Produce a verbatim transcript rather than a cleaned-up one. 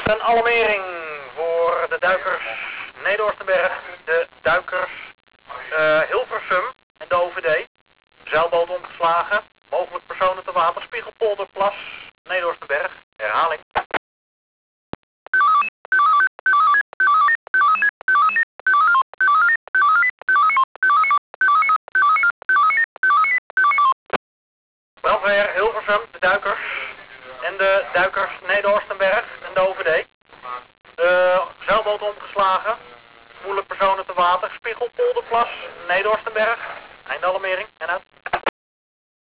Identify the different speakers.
Speaker 1: Een alarmering voor de duikers Nederoostenberg, de duikers uh, Hilversum en de O V D. Zeilboot omgeslagen, mogelijk personen te water, Spiegelpolderplas, Nederoostenberg. Herhaling. Brandweer Hilversum, de duikers en de duikers Nederoostenberg en de O V D. Uh, zeilboot omgeslagen, moeilijk personen te water, Spiegelpolderplas, Nederoostenberg. Einde alarmering en uit.